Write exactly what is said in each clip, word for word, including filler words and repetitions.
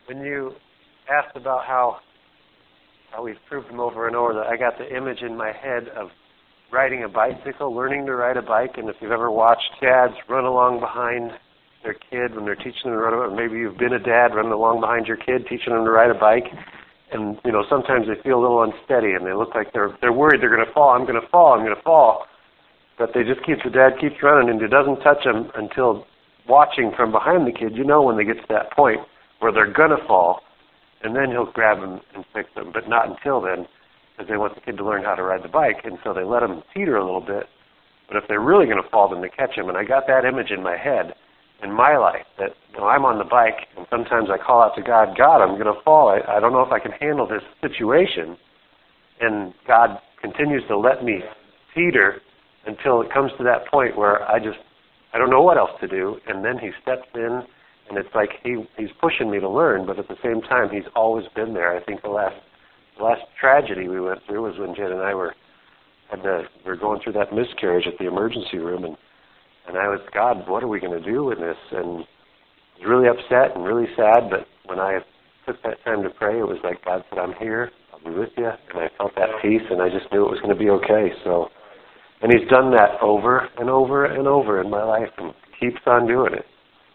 when you asked about how how we've proved them over and over, that I got the image in my head of riding a bicycle, learning to ride a bike. And if you've ever watched dads run along behind their kid when they're teaching them to ride a bike, or maybe you've been a dad running along behind your kid teaching them to ride a bike, and you know sometimes they feel a little unsteady and they look like they're they're worried they're going to fall. I'm going to fall. I'm going to fall. But they just keep the dad keeps running and it doesn't touch them until watching from behind the kid. You know when they get to that point where they're going to fall, and then he'll grab them and fix them. But not until then, because they want the kid to learn how to ride the bike, and so they let them teeter a little bit. But if they're really going to fall, then they catch him. And I got that image in my head in my life, that you know, I'm on the bike, and sometimes I call out to God, God, I'm going to fall. I, I don't know if I can handle this situation. And God continues to let me teeter until it comes to that point where I just, I don't know what else to do. And then he steps in, and it's like he he's pushing me to learn, but at the same time, he's always been there. I think the last the last tragedy we went through was when Jen and I were had to, we were going through that miscarriage at the emergency room, and and I was, God, what are we going to do with this? And I was really upset and really sad, but when I took that time to pray, it was like God said, I'm here, I'll be with you, and I felt that peace, and I just knew it was going to be okay. So, and he's done that over and over and over in my life, and keeps on doing it.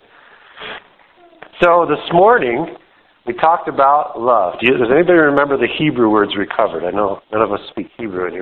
So this morning, we talked about love. Do you, does anybody remember the Hebrew words we covered? I know none of us speak Hebrew in here.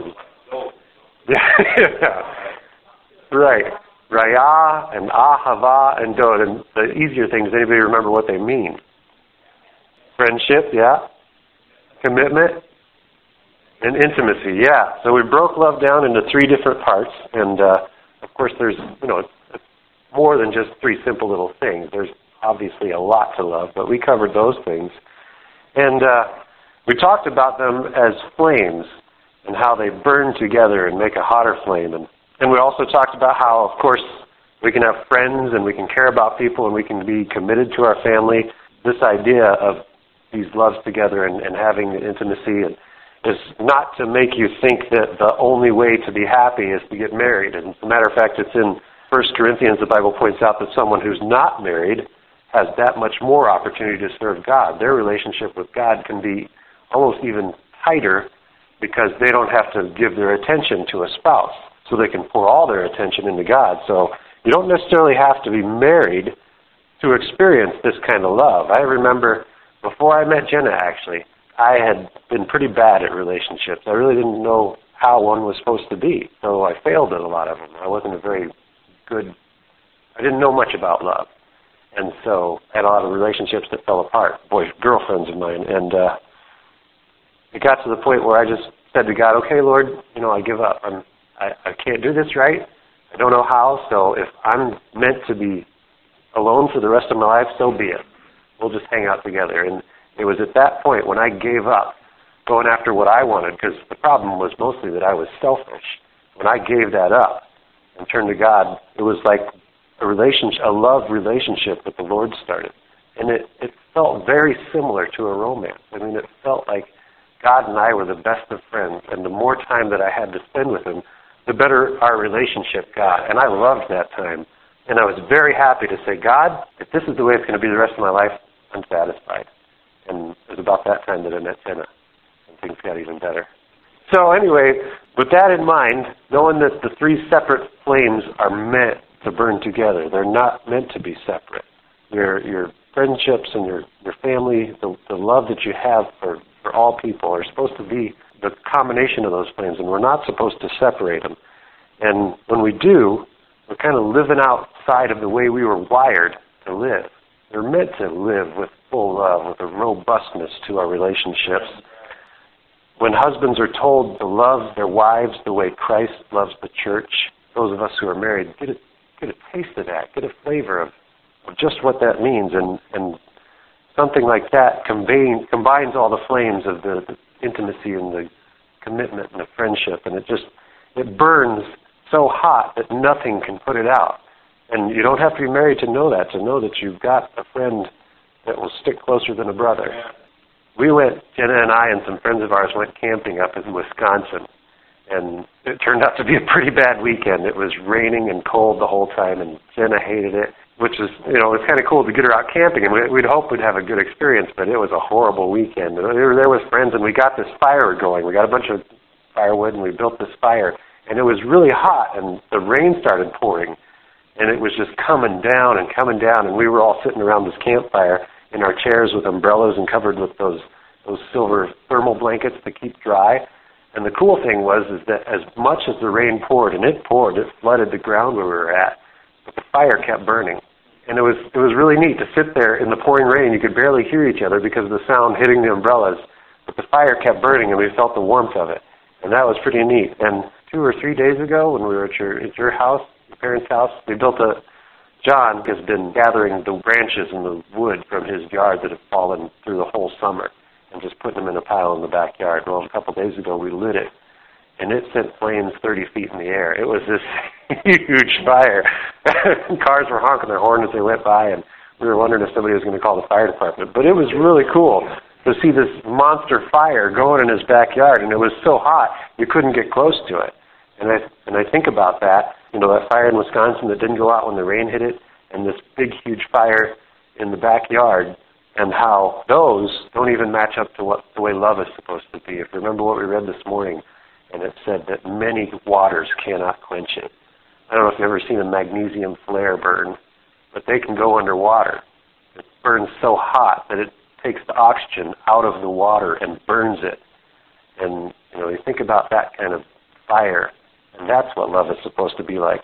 Yeah. Right. Raya and ahava and dod. And the easier things, anybody remember what they mean? Friendship, yeah. Commitment. And intimacy, yeah. So we broke love down into three different parts. And, uh, of course, there's, you know, it's more than just three simple little things. There's obviously a lot to love, but we covered those things. And uh, we talked about them as flames and how they burn together and make a hotter flame. And, and we also talked about how, of course, we can have friends and we can care about people and we can be committed to our family. This idea of these loves together and, and having intimacy and is not to make you think that the only way to be happy is to get married. And as a matter of fact, it's in First Corinthians, the Bible points out that someone who's not married has that much more opportunity to serve God. Their relationship with God can be almost even tighter because they don't have to give their attention to a spouse. So they can pour all their attention into God. So you don't necessarily have to be married to experience this kind of love. I remember before I met Jenna, actually, I had been pretty bad at relationships. I really didn't know how one was supposed to be. So I failed at a lot of them. I wasn't a very good, I didn't know much about love. And so I had a lot of relationships that fell apart, boys, girlfriends of mine. And uh, it got to the point where I just said to God, okay, Lord, you know, I give up. I'm, I, I can't do this right. I don't know how. So if I'm meant to be alone for the rest of my life, so be it. We'll just hang out together. And it was at that point when I gave up going after what I wanted, because the problem was mostly that I was selfish. When I gave that up and turned to God, it was like a relationship, a love relationship that the Lord started. And it, it felt very similar to a romance. I mean, it felt like God and I were the best of friends, and the more time that I had to spend with Him, the better our relationship got. And I loved that time. And I was very happy to say, God, if this is the way it's going to be the rest of my life, I'm satisfied. And it was about that time that I met Jenna, and things got even better. So anyway, with that in mind, knowing that the three separate flames are meant to burn together, they're not meant to be separate. Your your friendships and your, your family, the, the love that you have for, for all people are supposed to be the combination of those flames, and we're not supposed to separate them. And when we do, we're kind of living outside of the way we were wired to live. We're meant to live with full love, with a robustness to our relationships. When husbands are told to love their wives the way Christ loves the church, those of us who are married get a, get a taste of that, get a flavor of, of just what that means. And, and something like that combine, combines all the flames of the, the intimacy and the commitment and the friendship. And it just, it burns so hot that nothing can put it out. And you don't have to be married to know that, to know that you've got a friend that will stick closer than a brother. We went, Jenna and I and some friends of ours went camping up in Wisconsin. And it turned out to be a pretty bad weekend. It was raining and cold the whole time, and Jenna hated it. which is, you know, it's kind of cool to get her out camping, and we, we'd hope we'd have a good experience, but it was a horrible weekend. We were there with friends, and we got this fire going. We got a bunch of firewood, and we built this fire, and it was really hot, and the rain started pouring, and it was just coming down and coming down, and we were all sitting around this campfire in our chairs with umbrellas and covered with those those silver thermal blankets to keep dry. And the cool thing was is that as much as the rain poured, and it poured, it flooded the ground where we were at, but the fire kept burning. And it was it was really neat to sit there in the pouring rain. You could barely hear each other because of the sound hitting the umbrellas, but the fire kept burning, and we felt the warmth of it. And that was pretty neat. And two or three days ago, when we were at your, at your house, your parents' house, we built a, John has been gathering the branches and the wood from his yard that have fallen through the whole summer and just putting them in a pile in the backyard. Well, a couple of days ago, we lit it, and it sent flames thirty feet in the air. It was this huge fire. Cars were honking their horn as they went by, and we were wondering if somebody was going to call the fire department. But it was really cool to see this monster fire going in his backyard, and it was so hot you couldn't get close to it. And I and I think about that, you know, that fire in Wisconsin that didn't go out when the rain hit it, and this big, huge fire in the backyard, and how those don't even match up to what the way love is supposed to be. If you remember what we read this morning, and it said that many waters cannot quench it. I don't know if you've ever seen a magnesium flare burn, but they can go underwater. It burns so hot that it takes the oxygen out of the water and burns it. And, you know, you think about that kind of fire, and that's what love is supposed to be like.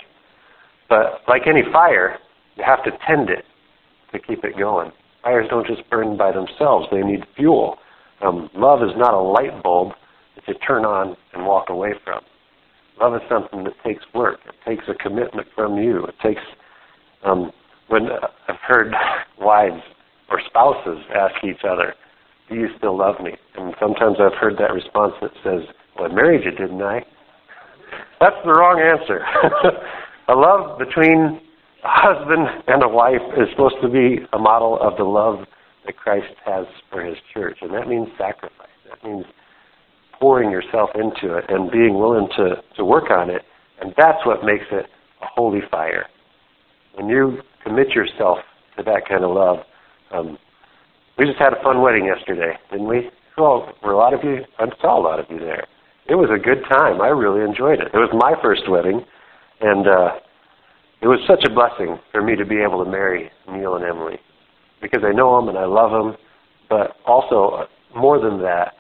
But like any fire, you have to tend it to keep it going. Fires don't just burn by themselves. They need fuel. Um, love is not a light bulb that you turn on and walk away from. Love is something that takes work. It takes a commitment from you. It takes, um, when uh, I've heard wives or spouses ask each other, do you still love me? And sometimes I've heard that response that says, well, I married you, didn't I? That's the wrong answer. A love between a husband and a wife is supposed to be a model of the love that Christ has for his church. And that means sacrifice. That means pouring yourself into it and being willing to, to work on it. And that's what makes it a holy fire. When you commit yourself to that kind of love, um, we just had a fun wedding yesterday, didn't we? Well, were a lot of you? I saw a lot of you there. It was a good time. I really enjoyed it. It was my first wedding, and uh, it was such a blessing for me to be able to marry Neil and Emily, because I know them and I love them, but also, uh, more than that,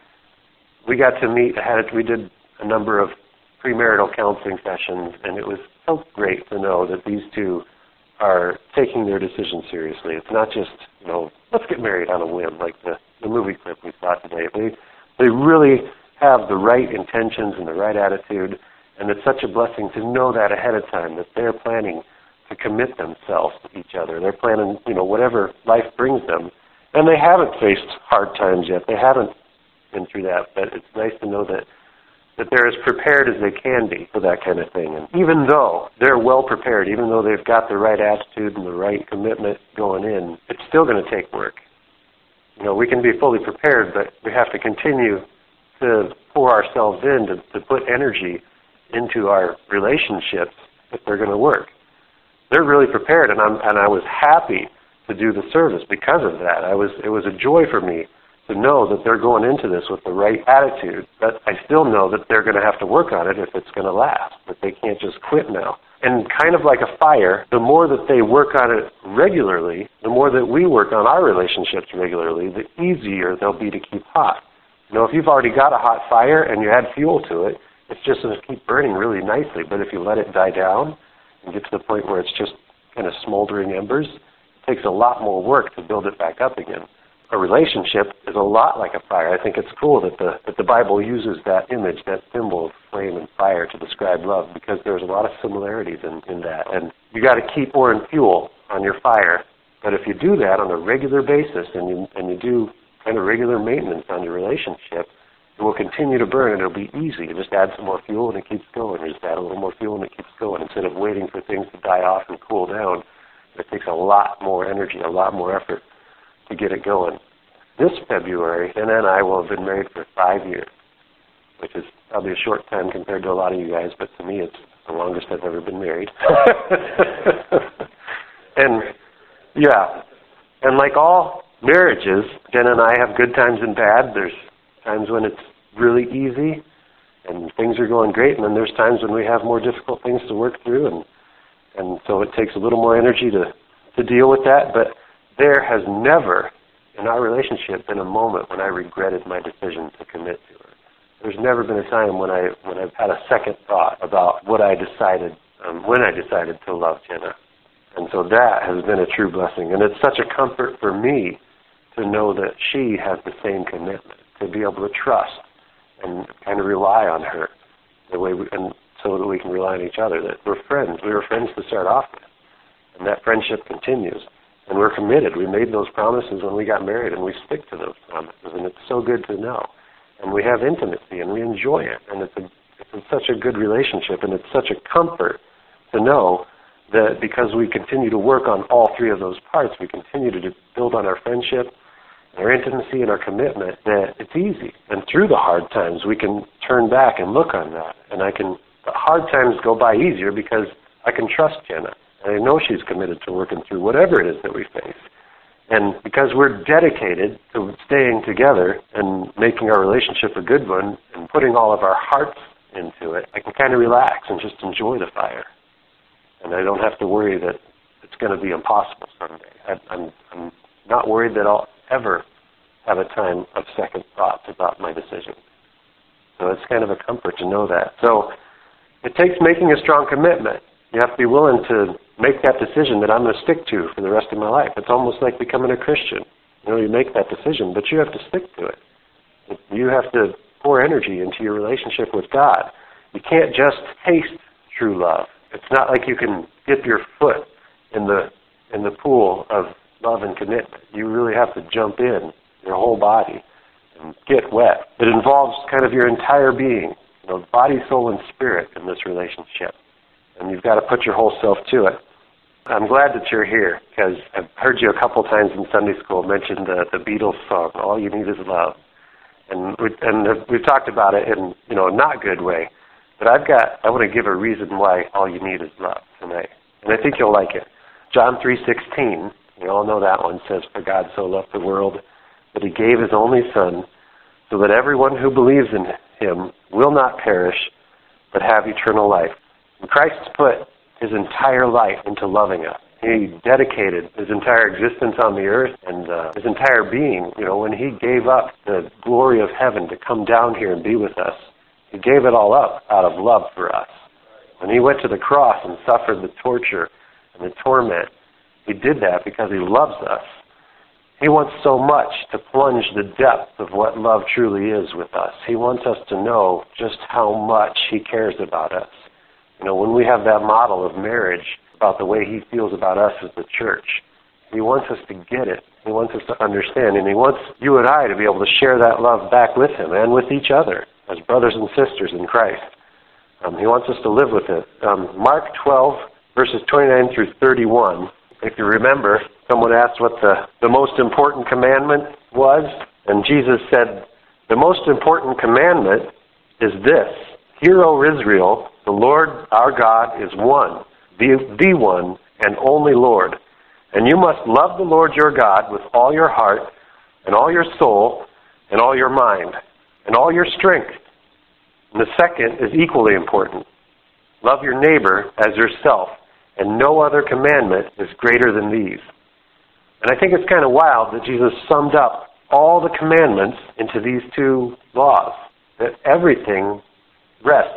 we got to meet, had, we did a number of premarital counseling sessions, and it was so great to know that these two are taking their decision seriously. It's not just, you know, let's get married on a whim, like the, the movie clip we saw today. They, they really have the right intentions and the right attitude, and it's such a blessing to know that ahead of time, that they're planning to commit themselves to each other. They're planning, you know, whatever life brings them. And they haven't faced hard times yet. They haven't been through that, but it's nice to know that that they're as prepared as they can be for that kind of thing. And even though they're well prepared, even though they've got the right attitude and the right commitment going in, it's still going to take work. You know, we can be fully prepared, but we have to continue to pour ourselves in, to, to put energy into our relationships if they're going to work. They're really prepared, and I'm and I was happy to do the service because of that. I was it was a joy for me to know that they're going into this with the right attitude, but I still know that they're going to have to work on it if it's going to last, that they can't just quit now. And kind of like a fire, the more that they work on it regularly, the more that we work on our relationships regularly, the easier they'll be to keep hot. You know, if you've already got a hot fire and you add fuel to it, it's just going to keep burning really nicely. But if you let it die down and get to the point where it's just kind of smoldering embers, it takes a lot more work to build it back up again. A relationship is a lot like a fire. I think it's cool that the that the Bible uses that image, that symbol of flame and fire to describe love, because there's a lot of similarities in, in that. And you got to keep pouring fuel on your fire. But if you do that on a regular basis and you and you do kind of regular maintenance on your relationship, it will continue to burn and it'll be easy. You just add some more fuel and it keeps going. You just add a little more fuel and it keeps going. Instead of waiting for things to die off and cool down, it takes a lot more energy, a lot more effort to get it going. This February, Anna and I will have been married for five years, which is probably a short time compared to a lot of you guys, but to me it's the longest I've ever been married. And Yeah. And like all marriages, Jen and I have good times and bad. There's times when it's really easy and things are going great, and then there's times when we have more difficult things to work through, and and so it takes a little more energy to, to deal with that. But there has never, in our relationship, been a moment when I regretted my decision to commit to her. There's never been a time when I when I've had a second thought about what I decided, um, when I decided to love Jenna. And so that has been a true blessing. And it's such a comfort for me to know that she has the same commitment, to be able to trust and kind of rely on her, the way we, and so that we can rely on each other, that we're friends. We were friends to start off with. And that friendship continues. And we're committed. We made those promises when we got married, and we stick to those promises. And it's so good to know. And we have intimacy, and we enjoy it. And it's, a, it's such a good relationship, and it's such a comfort to know that because we continue to work on all three of those parts, we continue to build on our friendship, our intimacy, and our commitment, that it's easy. And through the hard times, we can turn back and look on that. And I can, the hard times go by easier because I can trust Jenna. And I know she's committed to working through whatever it is that we face. And because we're dedicated to staying together and making our relationship a good one and putting all of our hearts into it, I can kind of relax and just enjoy the fire. And I don't have to worry that it's going to be impossible someday. I, I'm, I'm not worried that I'll ever have a time of second thoughts about my decision. So it's kind of a comfort to know that. So it takes making a strong commitment. You have to be willing to make that decision that I'm going to stick to for the rest of my life. It's almost like becoming a Christian. You know, you make that decision, but you have to stick to it. You have to pour energy into your relationship with God. You can't just taste true love. It's not like you can dip your foot in the in the pool of love and commitment. You really have to jump in, your whole body, and get wet. It involves kind of your entire being, you know, body, soul, and spirit in this relationship. And you've got to put your whole self to it. I'm glad that you're here, because I've heard you a couple times in Sunday school mention the, the Beatles song, All You Need Is Love. And, we, and we've talked about it in, you know, a not good way. But I've got, I want to give a reason why all you need is love tonight. And I think you'll like it. John three sixteen, you all know that one, says, For God so loved the world that he gave his only Son, so that everyone who believes in him will not perish, but have eternal life. And Christ put his entire life into loving us. He dedicated his entire existence on the earth and uh, his entire being. You know, when he gave up the glory of heaven to come down here and be with us, he gave it all up out of love for us. When he went to the cross and suffered the torture and the torment, he did that because he loves us. He wants so much to plunge the depth of what love truly is with us. He wants us to know just how much he cares about us. You know, when we have that model of marriage, about the way he feels about us as the church, he wants us to get it. He wants us to understand, and he wants you and I to be able to share that love back with him and with each other as brothers and sisters in Christ. Um, he wants us to live with it. Um, Mark twelve, verses twenty-nine through thirty-one. If you remember, someone asked what the, the most important commandment was, and Jesus said, the most important commandment is this: Hear, O Israel, the Lord our God is one, the, the one and only Lord. And you must love the Lord your God with all your heart and all your soul and all your mind and all your strength. And the second is equally important. Love your neighbor as yourself, and no other commandment is greater than these. And I think it's kind of wild that Jesus summed up all the commandments into these two laws, that everything rests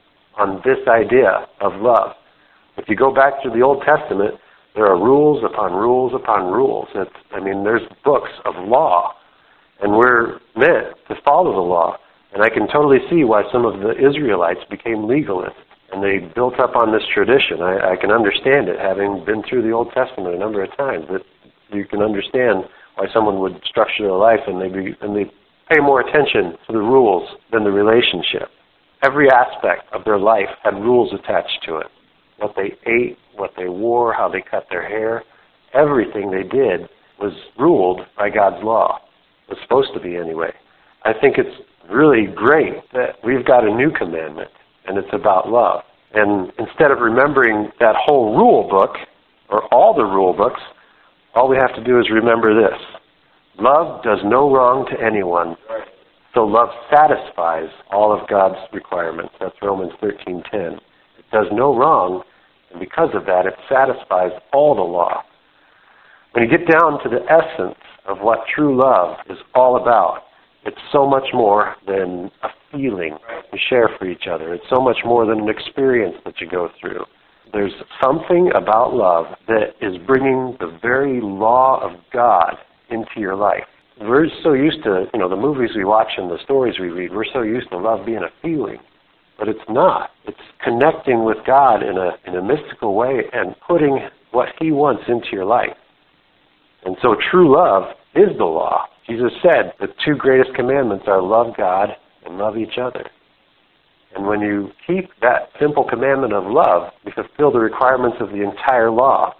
on this idea of love. If you go back to the Old Testament, there are rules upon rules upon rules. It's, I mean, there's books of law, and we're meant to follow the law. And I can totally see why some of the Israelites became legalists, and they built up on this tradition. I, I can understand it, having been through the Old Testament a number of times, that you can understand why someone would structure their life and they be, and they pay more attention to the rules than the relationship. Every aspect of their life had rules attached to it. What they ate, what they wore, how they cut their hair, everything they did was ruled by God's law. It was supposed to be anyway. I think it's really great that we've got a new commandment, and it's about love. And instead of remembering that whole rule book, or all the rule books, All we have to do is remember this. Love does no wrong to anyone, so love satisfies all of God's requirements. That's Romans thirteen ten. It does no wrong, and because of that, it satisfies all the law. When you get down to the essence of what true love is all about, it's so much more than a feeling you share for each other. It's so much more than an experience that you go through. There's something about love that is bringing the very law of God into your life. We're so used to, you know, the movies we watch and the stories we read, we're so used to love being a feeling. But it's not. It's connecting with God in a in a mystical way and putting what He wants into your life. And so true love is the law. Jesus said the two greatest commandments are love God and love each other. And when you keep that simple commandment of love, you fulfill the requirements of the entire law.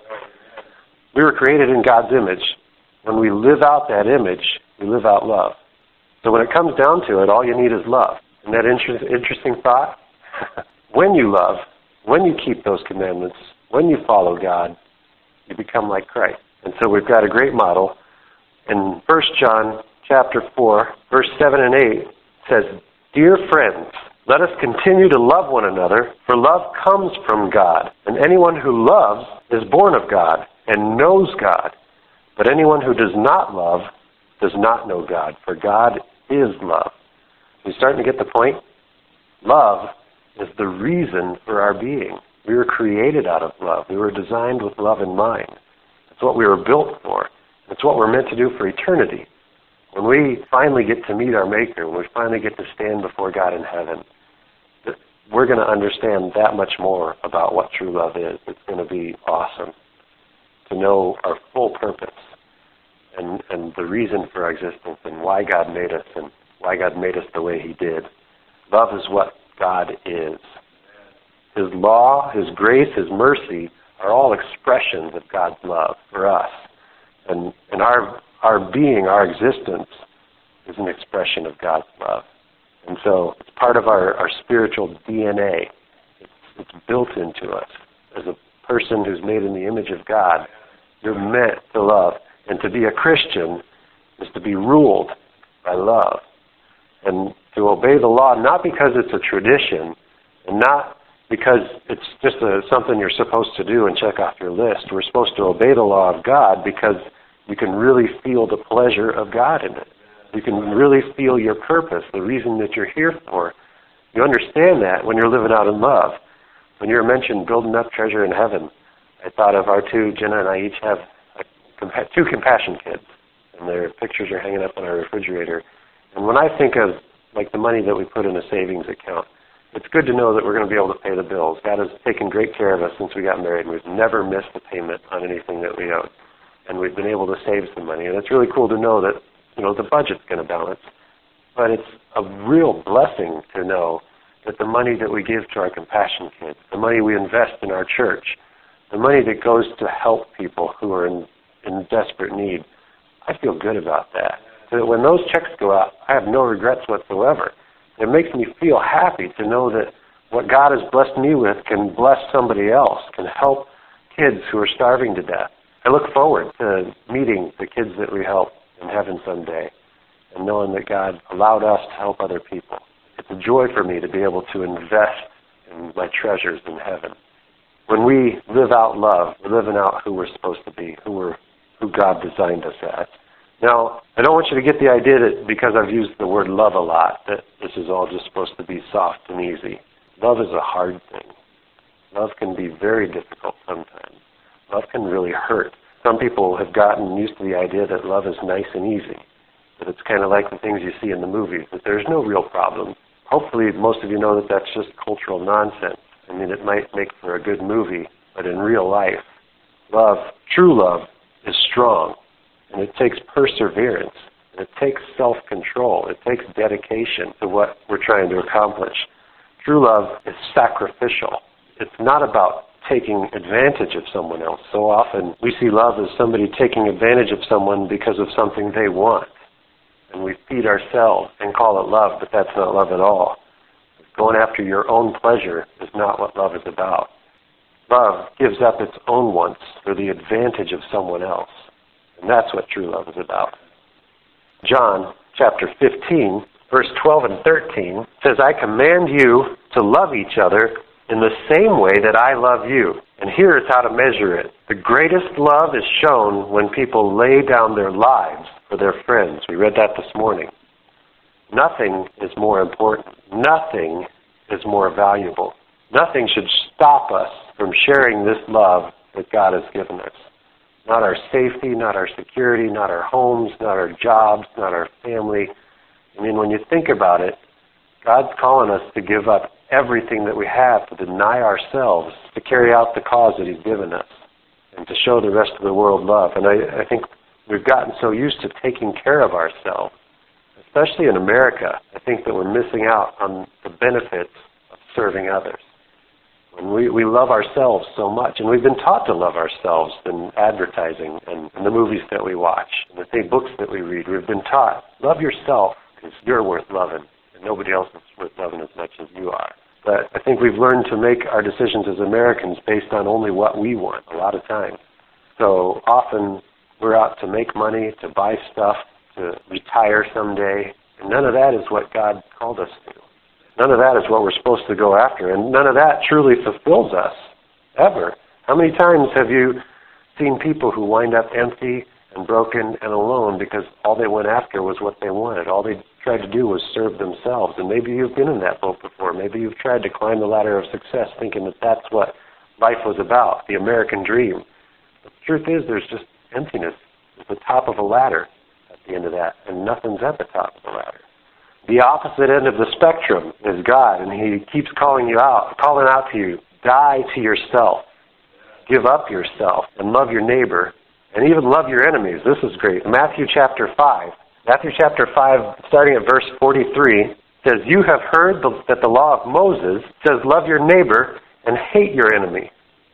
We were created in God's image. When we live out that image, we live out love. So when it comes down to it, all you need is love. Isn't that inter- interesting thought? When you love, when you keep those commandments, when you follow God, you become like Christ. And so we've got a great model. In First John chapter four, verse seven and eight says, "Dear friends, let us continue to love one another, for love comes from God. And anyone who loves is born of God and knows God. But anyone who does not love does not know God, for God is love." You starting to get the point? Love is the reason for our being. We were created out of love. We were designed with love in mind. It's what we were built for. It's what we're meant to do for eternity. When we finally get to meet our Maker, when we finally get to stand before God in heaven, we're going to understand that much more about what true love is. It's going to be awesome to know our full purpose and, and the reason for our existence and why God made us and why God made us the way He did. Love is what God is. His law, His grace, His mercy are all expressions of God's love for us. And, and our our being, our existence, is an expression of God's love. And so it's part of our, our spiritual D N A. It's, it's built into us. As a person who's made in the image of God, you're meant to love. And to be a Christian is to be ruled by love. And to obey the law, not because it's a tradition, and not because it's just a, something you're supposed to do and check off your list. We're supposed to obey the law of God because you can really feel the pleasure of God in it. You can really feel your purpose, the reason that you're here for. You understand that when you're living out in love. When you were mentioned building up treasure in heaven, I thought of our two, Jenna and I each have a, two compassion kids, and their pictures are hanging up on our refrigerator. And when I think of like the money that we put in a savings account, it's good to know that we're going to be able to pay the bills. God has taken great care of us since we got married, and we've never missed a payment on anything that we owed. And we've been able to save some money. And it's really cool to know that, you know, the budget's going to balance. But it's a real blessing to know that the money that we give to our compassion kids, the money we invest in our church, the money that goes to help people who are in, in desperate need, I feel good about that. So that when those checks go out, I have no regrets whatsoever. It makes me feel happy to know that what God has blessed me with can bless somebody else, can help kids who are starving to death. I look forward to meeting the kids that we help in heaven someday and knowing that God allowed us to help other people. It's a joy for me to be able to invest in my treasures in heaven. When we live out love, we're living out who we're supposed to be, who we're, who God designed us as. Now, I don't want you to get the idea that because I've used the word love a lot, that this is all just supposed to be soft and easy. Love is a hard thing. Love can be very difficult sometimes. Love can really hurt. Some people have gotten used to the idea that love is nice and easy, that it's kind of like the things you see in the movies, that there's no real problem. Hopefully most of you know that that's just cultural nonsense. I mean, it might make for a good movie, but in real life, love, true love, is strong. And it takes perseverance. And it takes self-control. It takes dedication to what we're trying to accomplish. True love is sacrificial. It's not about taking advantage of someone else. So often we see love as somebody taking advantage of someone because of something they want. And we feed ourselves and call it love, but that's not love at all. Going after your own pleasure is not what love is about. Love gives up its own wants for the advantage of someone else. And that's what true love is about. John chapter fifteen, verse twelve and thirteen says, I command you to love each other in the same way that I love you. And here is how to measure it. The greatest love is shown when people lay down their lives for their friends. We read that this morning. Nothing is more important. Nothing is more valuable. Nothing should stop us from sharing this love that God has given us. Not our safety, not our security, not our homes, not our jobs, not our family. I mean, when you think about it, God's calling us to give up everything that we have, to deny ourselves, to carry out the cause that He's given us, and to show the rest of the world love. And I, I think we've gotten so used to taking care of ourselves, especially in America. I think that we're missing out on the benefits of serving others. When we, we love ourselves so much, and we've been taught to love ourselves in advertising and in the movies that we watch, and the big books that we read. We've been taught, love yourself because you're worth loving, and nobody else is worth loving as much as you are. But I think we've learned to make our decisions as Americans based on only what we want a lot of times. So often we're out to make money, to buy stuff, to retire someday, and none of that is what God called us to. None of that is what we're supposed to go after, and none of that truly fulfills us, ever. How many times have you seen people who wind up empty and broken and alone because all they went after was what they wanted? All they tried to do was serve themselves, and maybe you've been in that boat before. Maybe you've tried to climb the ladder of success thinking that that's what life was about, the American dream. But the truth is there's just emptiness at the top of a ladder at the end of that, and nothing's at the top of the ladder. The opposite end of the spectrum is God, and He keeps calling you out, calling out to you, die to yourself, give up yourself, and love your neighbor, and even love your enemies. This is great. Matthew chapter five. Matthew chapter five, starting at verse forty-three, says, you have heard the, that the law of Moses says, love your neighbor and hate your enemy.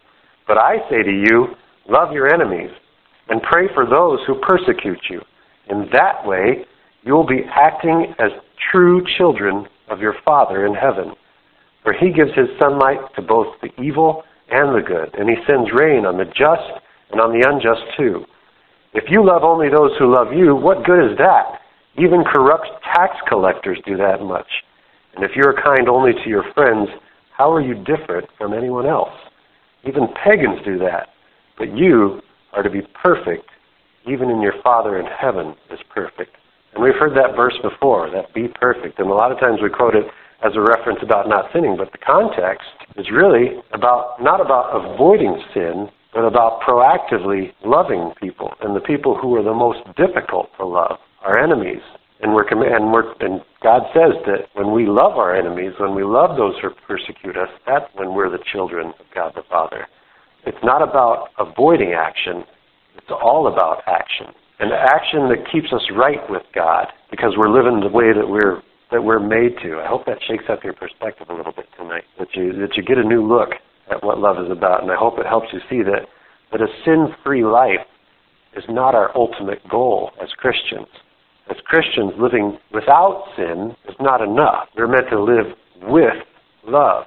But I say to you, love your enemies and pray for those who persecute you. In that way, you will be acting as true children of your Father in heaven. For He gives His sunlight to both the evil and the good, and He sends rain on the just and on the unjust too. If you love only those who love you, what good is that? Even corrupt tax collectors do that much. And if you are kind only to your friends, how are you different from anyone else? Even pagans do that. But you are to be perfect, even in your Father in heaven is perfect. And we've heard that verse before, that be perfect. And a lot of times we quote it as a reference about not sinning, but the context is really about not about avoiding sin, but about proactively loving people, and the people who are the most difficult to love, our enemies. And we're and we're and God says that when we love our enemies, when we love those who persecute us, that's when we're the children of God the Father. It's not about avoiding action, it's all about action. An action that keeps us right with God, because we're living the way that we're that we're made to. I hope that shakes up your perspective a little bit tonight, that you that you get a new look at what love is about, and I hope it helps you see that, that a sin-free life is not our ultimate goal as Christians. As Christians, living without sin is not enough. We're meant to live with love.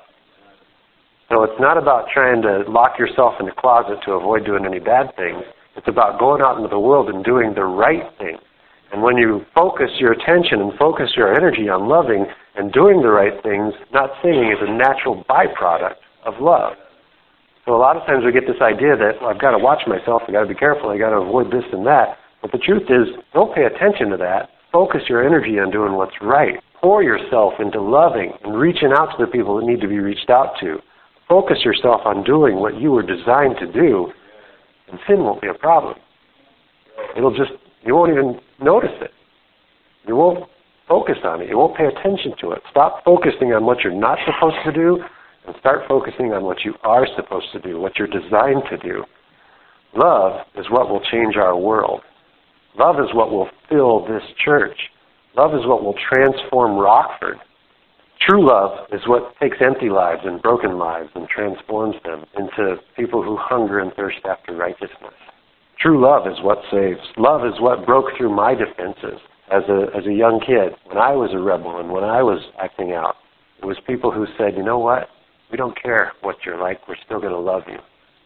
So it's not about trying to lock yourself in a closet to avoid doing any bad things. It's about going out into the world and doing the right thing. And when you focus your attention and focus your energy on loving and doing the right things, not sinning is a natural byproduct of love. So a lot of times we get this idea that, well, I've got to watch myself, I've got to be careful, I've got to avoid this and that. But the truth is, don't pay attention to that. Focus your energy on doing what's right. Pour yourself into loving and reaching out to the people that need to be reached out to. Focus yourself on doing what you were designed to do, and sin won't be a problem. It'll just, you won't even notice it. You won't focus on it. You won't pay attention to it. Stop focusing on what you're not supposed to do and start focusing on what you are supposed to do, what you're designed to do. Love is what will change our world. Love is what will fill this church. Love is what will transform Rockford. True love is what takes empty lives and broken lives and transforms them into people who hunger and thirst after righteousness. True love is what saves. Love is what broke through my defenses as a as a young kid when I was a rebel and when I was acting out. It was people who said, you know what? We don't care what you're like. We're still going to love you.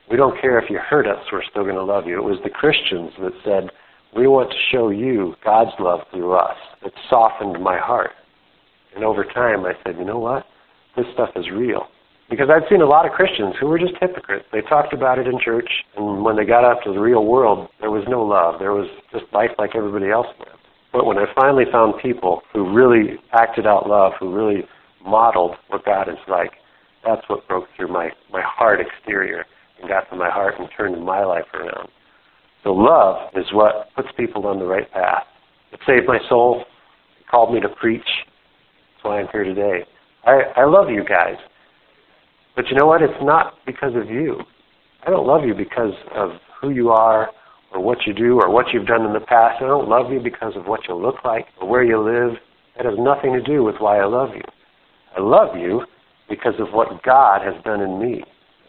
We don't care if you hurt us, we're still going to love you. It was the Christians that said, we want to show you God's love through us. It softened my heart. And over time I said, you know what? This stuff is real. Because I'd seen a lot of Christians who were just hypocrites. They talked about it in church, and when they got out to the real world, there was no love. There was just life like everybody else lived. But when I finally found people who really acted out love, who really modeled what God is like, that's what broke through my, my hard exterior and got to my heart and turned my life around. So love is what puts people on the right path. It saved my soul. It called me to preach. That's why I'm here today. I, I love you guys. But you know what? It's not because of you. I don't love you because of who you are or what you do or what you've done in the past. I don't love you because of what you look like or where you live. That has nothing to do with why I love you. I love you because of what God has done in me.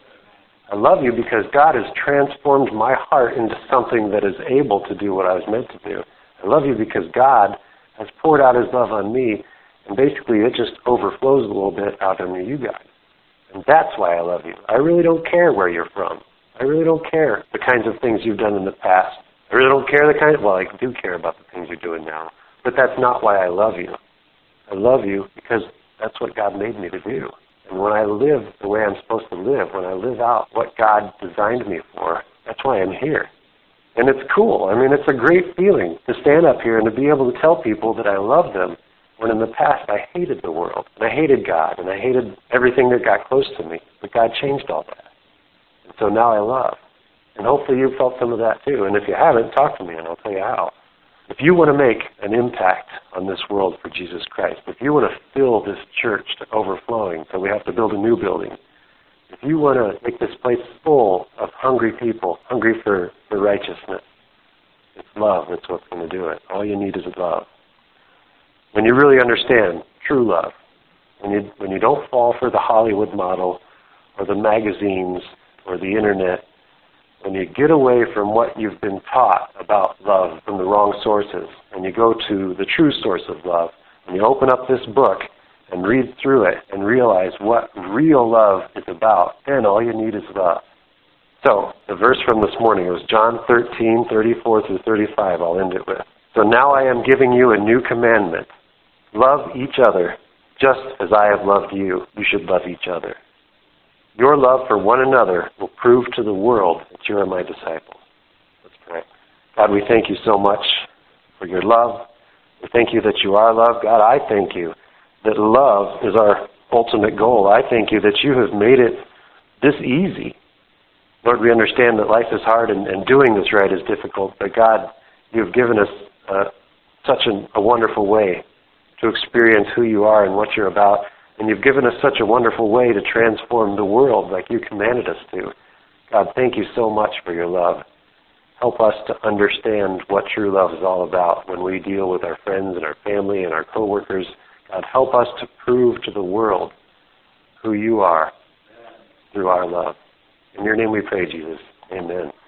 I love you because God has transformed my heart into something that is able to do what I was meant to do. I love you because God has poured out his love on me, and basically it just overflows a little bit out onto you guys. And that's why I love you. I really don't care where you're from. I really don't care the kinds of things you've done in the past. I really don't care the kind of, well, I do care about the things you're doing now. But that's not why I love you. I love you because that's what God made me to do. And when I live the way I'm supposed to live, when I live out what God designed me for, that's why I'm here. And it's cool. I mean, it's a great feeling to stand up here and to be able to tell people that I love them, when in the past I hated the world, and I hated God, and I hated everything that got close to me. But God changed all that. And so now I love. And hopefully you've felt some of that too. And if you haven't, talk to me and I'll tell you how. If you want to make an impact on this world for Jesus Christ, if you want to fill this church to overflowing, so we have to build a new building, if you want to make this place full of hungry people, hungry for, for righteousness, it's love that's what's going to do it. All you need is love. When you really understand true love, when you when you don't fall for the Hollywood model or the magazines or the internet, when you get away from what you've been taught about love from the wrong sources and you go to the true source of love, and you open up this book and read through it and realize what real love is about, then all you need is love. So, the verse from this morning was John thirteen, thirty-four through thirty-five. I'll end it with. So now I am giving you a new commandment. Love each other just as I have loved you. You should love each other. Your love for one another will prove to the world that you are my disciples. Let's pray. God, we thank you so much for your love. We thank you that you are love. God, I thank you that love is our ultimate goal. I thank you that you have made it this easy. Lord, we understand that life is hard and, and doing this right is difficult, but God, you have given us uh, such an, a wonderful way to experience who you are and what you're about, and you've given us such a wonderful way to transform the world like you commanded us to. God, thank you so much for your love. Help us to understand what true love is all about when we deal with our friends and our family and our coworkers. God, help us to prove to the world who you are through our love. In your name we pray, Jesus. Amen.